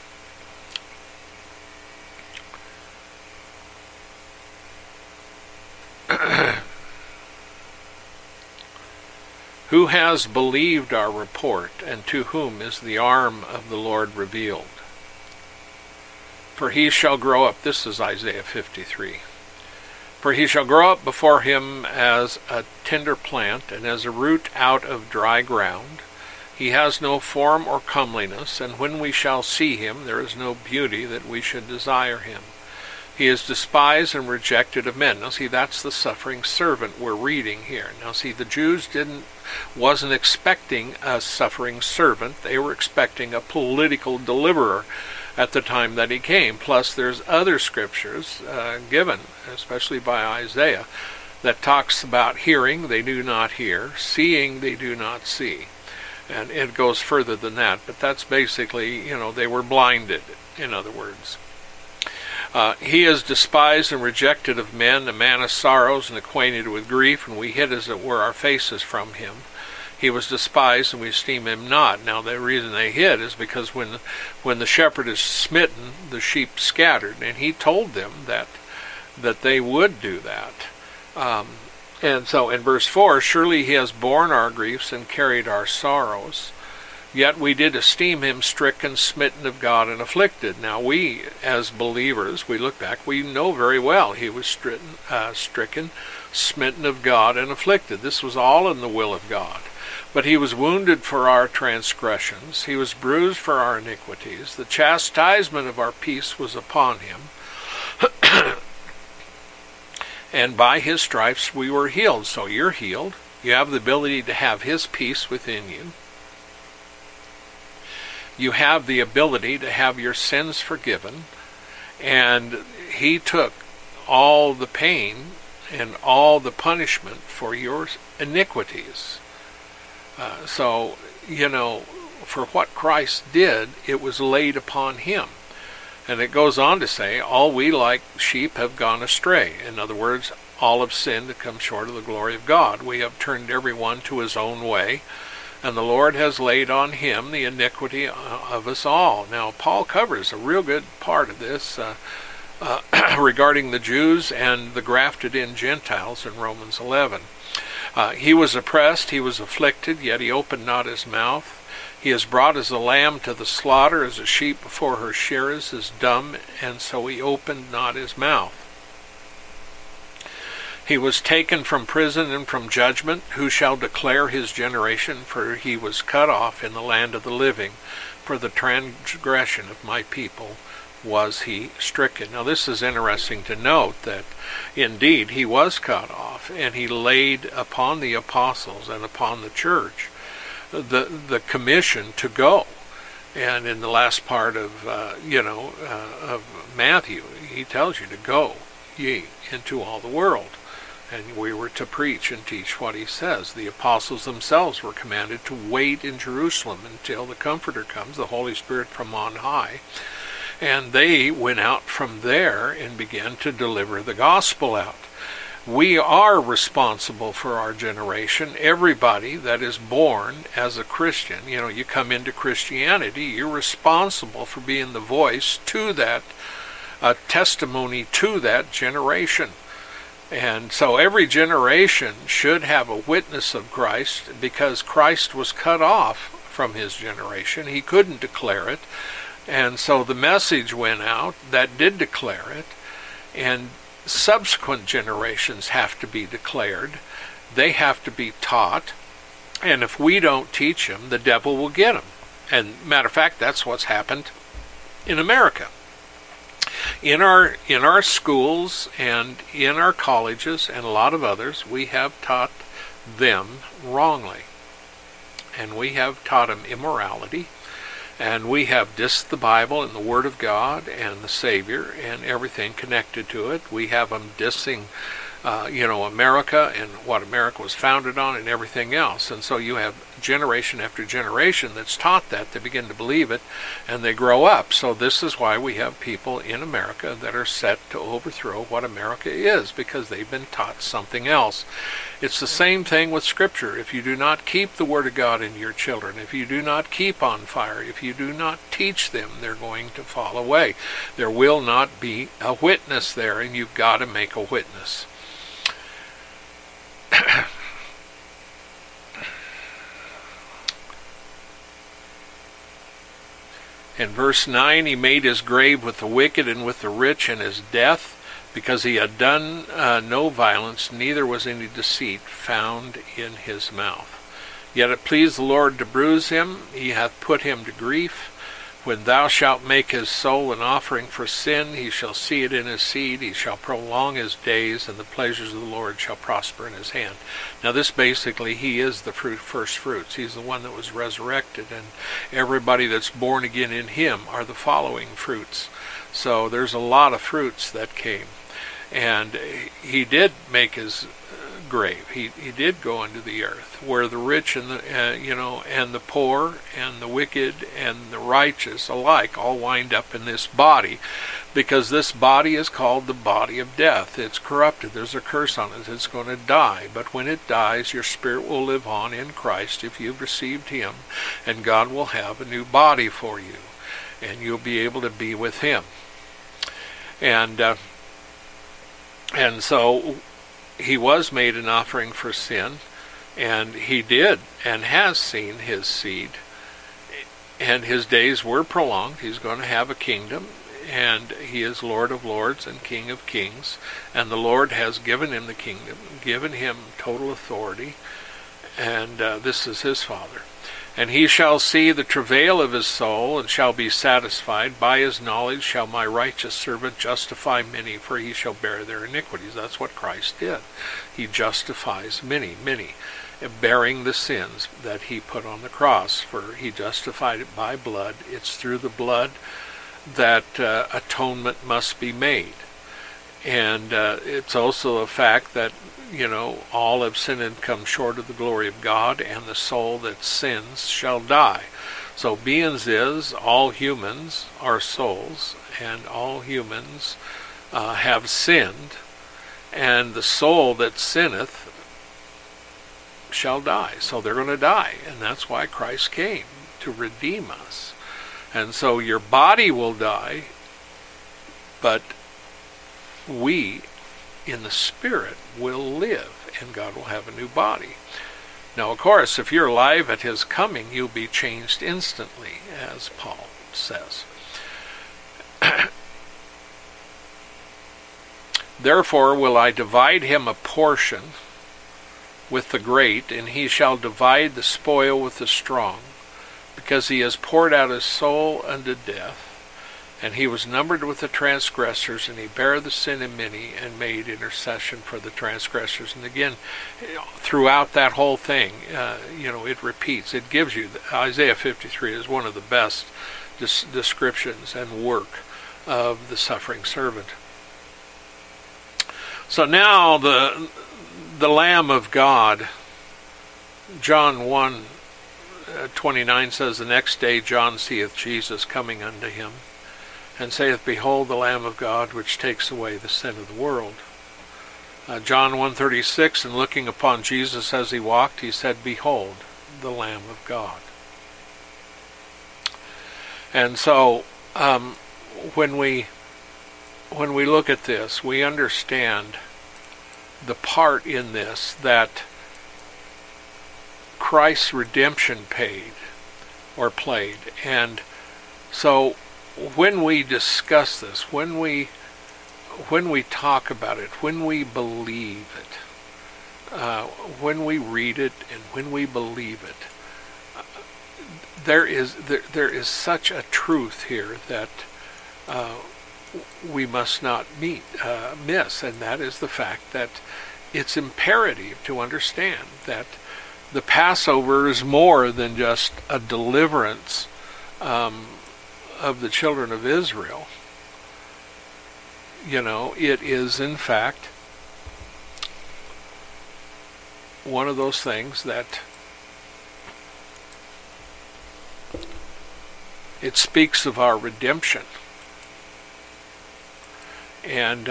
Who has believed our report, and to whom is the arm of the Lord revealed? For he shall grow up, this is Isaiah 53, for he shall grow up before him as a tender plant, and as a root out of dry ground. He has no form or comeliness, and when we shall see him, there is no beauty that we should desire him. He is despised and rejected of men. Now see, that's the suffering servant we're reading here. Now see, the Jews wasn't expecting a suffering servant. They were expecting a political deliverer at the time that he came. Plus there's other scriptures given, especially by Isaiah, that talks about hearing, they do not hear, seeing, they do not see. And it goes further than that, but that's basically, they were blinded, in other words. He is despised and rejected of men, a man of sorrows and acquainted with grief, and we hid as it were our faces from him. He was despised, and we esteem him not. Now the reason they hid is because when the shepherd is smitten, the sheep scattered, and he told them that they would do that. And so in verse 4, surely he has borne our griefs and carried our sorrows. Yet we did esteem him stricken, smitten of God, and afflicted. Now we, as believers, we look back, we know very well he was stricken, smitten of God, and afflicted. This was all in the will of God. But he was wounded for our transgressions. He was bruised for our iniquities. The chastisement of our peace was upon him. And by his stripes we were healed. So you're healed. You have the ability to have his peace within you. You have the ability to have your sins forgiven, and he took all the pain and all the punishment for your iniquities. So, for what Christ did, it was laid upon him. And it goes on to say, all we like sheep have gone astray. In other words, all have sinned and come short of the glory of God. We have turned everyone to his own way, and the Lord has laid on him the iniquity of us all. Now, Paul covers a real good part of this regarding the Jews and the grafted-in Gentiles in Romans 11. He was oppressed, he was afflicted, yet he opened not his mouth. He is brought as a lamb to the slaughter, as a sheep before her shearers is dumb, and so he opened not his mouth. He was taken from prison and from judgment. Who shall declare his generation? For he was cut off in the land of the living. For the transgression of my people was he stricken. Now this is interesting to note that indeed he was cut off, and he laid upon the apostles and upon the church the commission to go. And in the last part of Matthew, he tells you to go ye into all the world. And we were to preach and teach what he says. The apostles themselves were commanded to wait in Jerusalem until the Comforter comes, the Holy Spirit from on high. And they went out from there and began to deliver the gospel out. We are responsible for our generation. Everybody that is born as a Christian, you come into Christianity, you're responsible for being the voice to that, testimony to that generation. And so every generation should have a witness of Christ, because Christ was cut off from his generation. He couldn't declare it. And so the message went out that did declare it. And subsequent generations have to be declared. They have to be taught. And if we don't teach them, the devil will get them. And matter of fact, that's what's happened in America. In our schools and in our colleges and a lot of others, we have taught them wrongly. And we have taught them immorality. And we have dissed the Bible and the Word of God and the Savior and everything connected to it. We have them dissing America and what America was founded on and everything else. And so you have generation after generation that's taught that. They begin to believe it, and they grow up. So this is why we have people in America that are set to overthrow what America is, because they've been taught something else. It's the same thing with Scripture. If you do not keep the Word of God in your children, if you do not keep on fire, if you do not teach them, they're going to fall away. There will not be a witness there, and you've got to make a witness. In verse 9, he made his grave with the wicked and with the rich in his death, because he had done no violence, neither was any deceit found in his mouth. Yet it pleased the Lord to bruise him, he hath put him to grief. When thou shalt make his soul an offering for sin, he shall see it in his seed, he shall prolong his days, and the pleasures of the Lord shall prosper in his hand. Now this basically, he is the first fruits. He's the one that was resurrected, and everybody that's born again in him are the following fruits. So there's a lot of fruits that came. And he did make his grave. He did go into the earth, where the rich and the and the poor and the wicked and the righteous alike all wind up in this body, because this body is called the body of death. It's corrupted. There's a curse on it. It's going to die. But when it dies, your spirit will live on in Christ if you've received him, and God will have a new body for you, and you'll be able to be with him. And so he was made an offering for sin, and he did and has seen his seed, and his days were prolonged. He's going to have a kingdom, and he is Lord of lords and King of kings, and the Lord has given him the kingdom, given him total authority, and this is his Father. And he shall see the travail of his soul, and shall be satisfied. By his knowledge shall my righteous servant justify many, for he shall bear their iniquities. That's what Christ did. He justifies many, bearing the sins that he put on the cross. For he justified it by blood. It's through the blood that atonement must be made. And it's also a fact that, all have sinned and come short of the glory of God, and the soul that sins shall die. So beings is, all humans are souls, and all humans have sinned, and the soul that sinneth shall die. So they're going to die, and that's why Christ came, to redeem us. And so your body will die, but we in the spirit will live, and God will have a new body. Now, of course, if you're alive at his coming, you'll be changed instantly, as Paul says. Therefore will I divide him a portion with the great, and he shall divide the spoil with the strong, because he has poured out his soul unto death. And he was numbered with the transgressors, and he bare the sin of many, and made intercession for the transgressors. And again, throughout that whole thing, it repeats. It gives you, Isaiah 53 is one of the best descriptions and work of the suffering servant. So now the Lamb of God, John 1:29 says, the next day John seeth Jesus coming unto him, and saith, Behold the Lamb of God, which takes away the sin of the world. John 1:36, and looking upon Jesus as he walked, he said, Behold the Lamb of God. And so when we look at this, we understand the part in this that Christ's redemption played. And so when we discuss this, when we talk about it, when we believe it, when we read it, and when we believe it, there is such a truth here that we must not miss, and that is the fact that it's imperative to understand that the Passover is more than just a deliverance of the children of Israel. It is in fact one of those things that it speaks of our redemption. And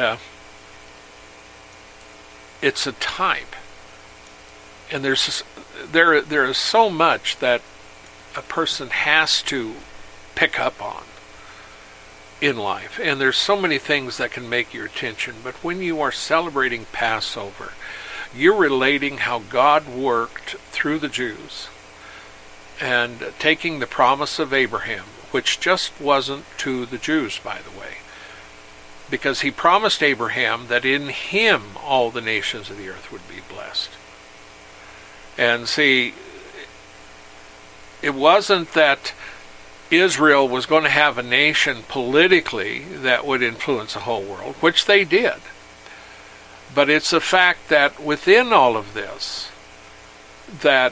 it's a type. And there is so much that a person has to pick up on in life. And there's so many things that can make your attention. But when you are celebrating Passover, you're relating how God worked through the Jews and taking the promise of Abraham, which just wasn't to the Jews, by the way, because he promised Abraham that in him all the nations of the earth would be blessed. And see, it wasn't that Israel was going to have a nation politically that would influence the whole world, which they did. But it's a fact that within all of this, that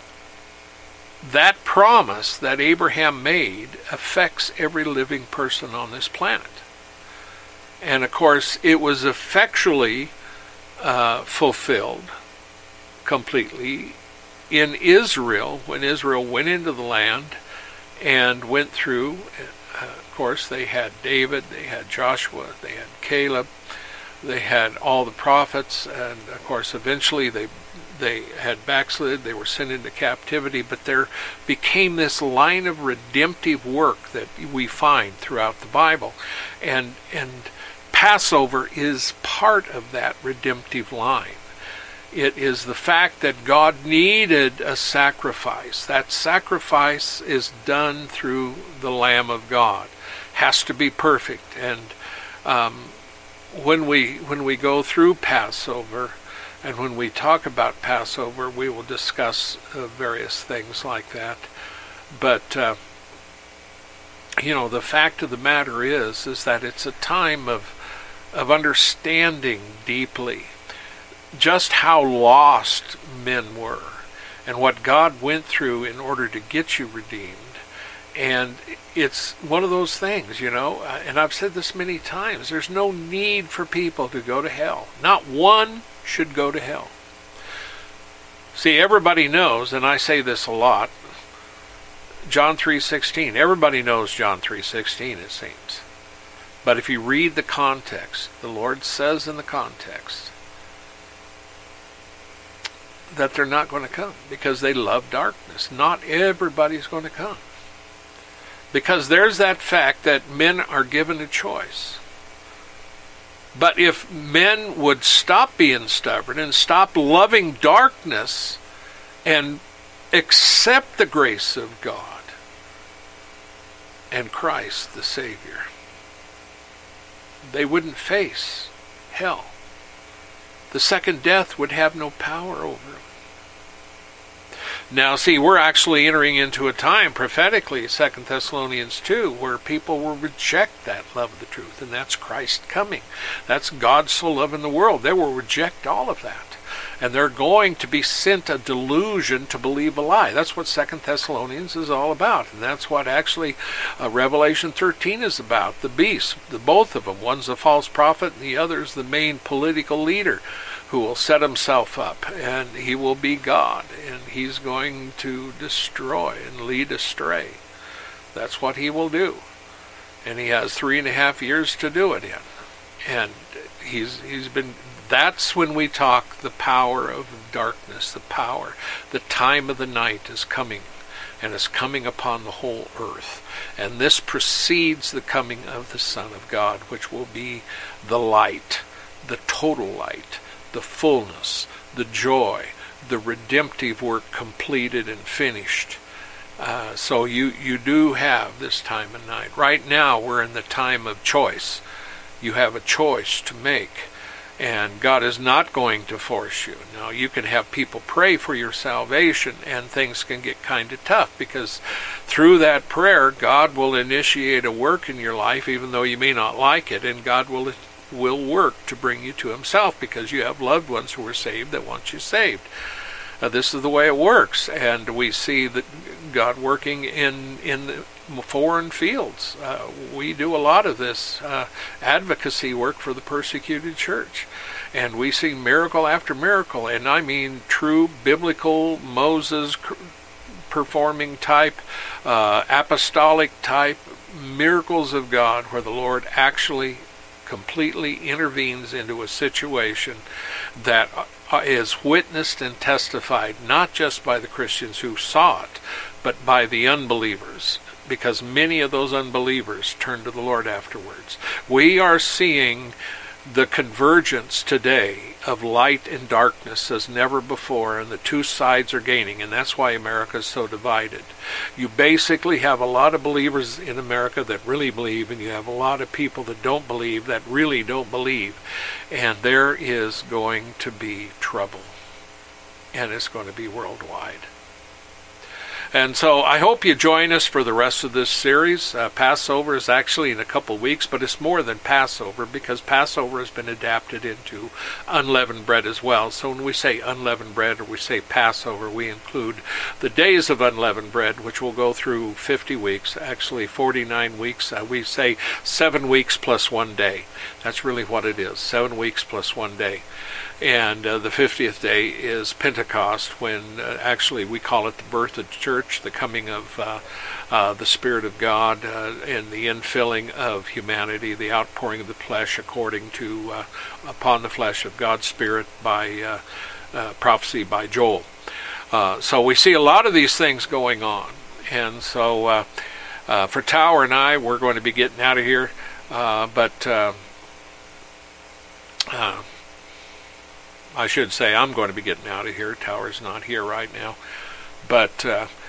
promise that Abraham made affects every living person on this planet. And of course, it was effectually fulfilled completely in Israel, when Israel went into the land and went through. Of course, they had David, they had Joshua, they had Caleb, they had all the prophets, and of course, eventually they had backslid, they were sent into captivity, but there became this line of redemptive work that we find throughout the Bible. And Passover is part of that redemptive line. It is the fact that God needed a sacrifice. That sacrifice is done through the Lamb of God. Has to be perfect. And when we go through Passover, and when we talk about Passover, we will discuss various things like that. But the fact of the matter is that it's a time of understanding deeply just how lost men were and what God went through in order to get you redeemed. And it's one of those things, and I've said this many times, there's no need for people to go to hell. Not one should go to hell. See, everybody knows, and I say this a lot, John 3:16. Everybody knows John 3:16, it seems. But if you read the context, the Lord says in the context that they're not going to come because they love darkness. Not everybody's going to come. Because there's that fact that men are given a choice. But if men would stop being stubborn and stop loving darkness and accept the grace of God and Christ the Savior, they wouldn't face hell. The second death would have no power over them. Now, see, we're actually entering into a time, prophetically, 2 Thessalonians 2, where people will reject that love of the truth, and that's Christ coming. That's God so loving the world. They will reject all of that. And they're going to be sent a delusion to believe a lie. That's what 2 Thessalonians is all about. And that's what actually Revelation 13 is about. The beast, both of them. One's a false prophet and the other's the main political leader who will set himself up. And he will be God. And he's going to destroy and lead astray. That's what he will do. And he has 3.5 years to do it in. And he's been... That's when we talk the power of darkness, the time of the night is coming, and is coming upon the whole earth. And this precedes the coming of the Son of God, which will be the light, the total light, the fullness, the joy, the redemptive work completed and finished. So you do have this time of night. Right now we're in the time of choice. You have a choice to make. And God is not going to force you. Now, you can have people pray for your salvation, and things can get kind of tough, because through that prayer, God will initiate a work in your life, even though you may not like it, and God will work to bring you to himself, because you have loved ones who are saved that want you saved. This is the way it works, and we see that God working in the foreign fields. We do a lot of this advocacy work for the persecuted church. And we see miracle after miracle, and I mean true biblical Moses performing type, apostolic type miracles of God, where the Lord actually completely intervenes into a situation that is witnessed and testified not just by the Christians who saw it, but by the unbelievers, because many of those unbelievers turned to the Lord afterwards. We are seeing the convergence today of light and darkness as never before, and the two sides are gaining, and that's why America is so divided. You basically have a lot of believers in America that really believe, and you have a lot of people that don't believe that really don't believe, and there is going to be trouble, and it's going to be worldwide. And so I hope you join us for the rest of this series. Passover is actually in a couple weeks, but it's more than Passover, because Passover has been adapted into unleavened bread as well. So when we say unleavened bread or we say Passover, we include the days of unleavened bread, which will go through 50 weeks, actually 49 weeks. We say 7 weeks plus 1 day. That's really what it is, 7 weeks plus 1 day. And the 50th day is Pentecost, when actually we call it the birth of the church, the coming of the Spirit of God, and the infilling of humanity, the outpouring of the flesh according to upon the flesh of God's Spirit by prophecy by Joel. So we see a lot of these things going on. And so for Tower and I, we're going to be getting out of here. I should say I'm going to be getting out of here. Tower's not here right now. But,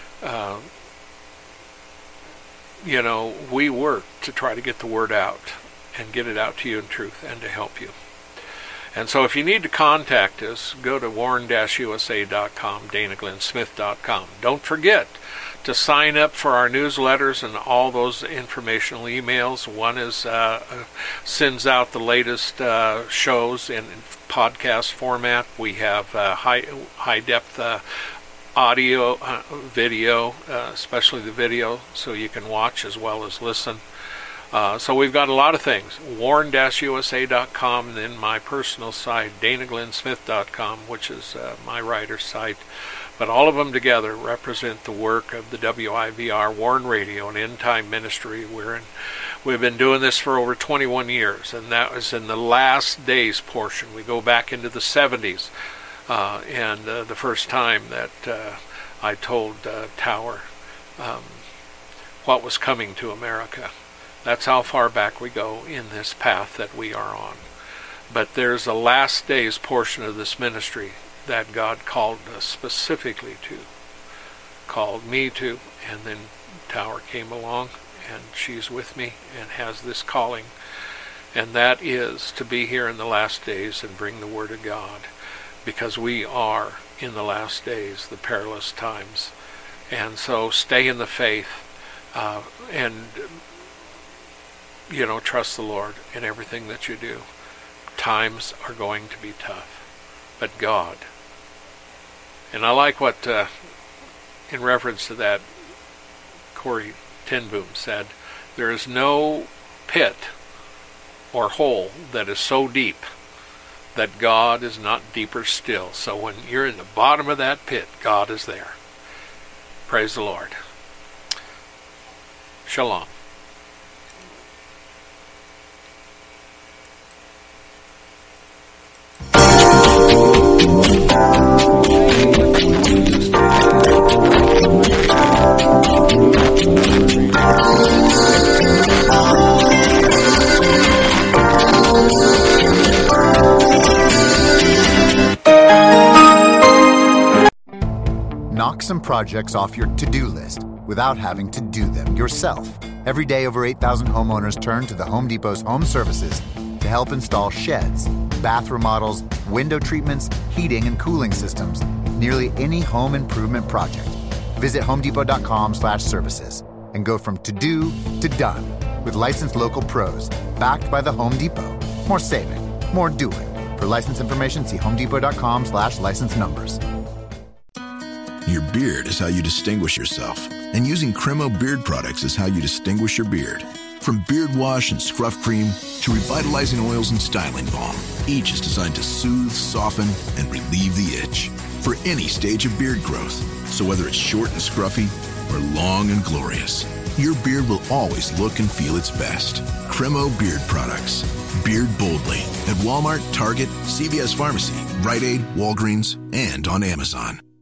we work to try to get the word out and get it out to you in truth and to help you. And so if you need to contact us, go to warren-usa.com, danaglennsmith.com. Don't forget to sign up for our newsletters and all those informational emails. One is sends out the latest shows in podcast format. We have high depth audio, video, especially the video, so you can watch as well as listen. So we've got a lot of things. warren-usa.com, and then my personal site, danaglennsmith.com, which is my writer's site. But all of them together represent the work of the WIVR Warren Radio, an end-time ministry. We've been doing this for over 21 years, and that was in the last days portion. We go back into the 70s, and the first time that I told Tower what was coming to America. That's how far back we go in this path that we are on. But there's a last days portion of this ministry that God called us specifically to, called me to, and then Tower came along, and she's with me and has this calling, and that is to be here in the last days and bring the Word of God, because we are in the last days, the perilous times. And so stay in the faith, and trust the Lord in everything that you do. Times are going to be tough, but God. And I like what, in reference to that, Corrie ten Boom said, there is no pit or hole that is so deep that God is not deeper still. So when you're in the bottom of that pit, God is there. Praise the Lord. Shalom. Knock some projects off your to-do list without having to do them yourself. Every day, over 8,000 homeowners turn to the Home Depot's home services to help install sheds, bath remodels, window treatments, heating and cooling systems, nearly any home improvement project. Visit homedepot.com/services and go from to-do to done with licensed local pros backed by the Home Depot. More saving, more doing. For license information, see homedepot.com/license numbers. Your beard is how you distinguish yourself, and using Cremo beard products is how you distinguish your beard. From beard wash and scruff cream to revitalizing oils and styling balm, each is designed to soothe, soften, and relieve the itch for any stage of beard growth. So whether it's short and scruffy or long and glorious, your beard will always look and feel its best. Cremo Beard Products. Beard boldly at Walmart, Target, CVS Pharmacy, Rite Aid, Walgreens, and on Amazon.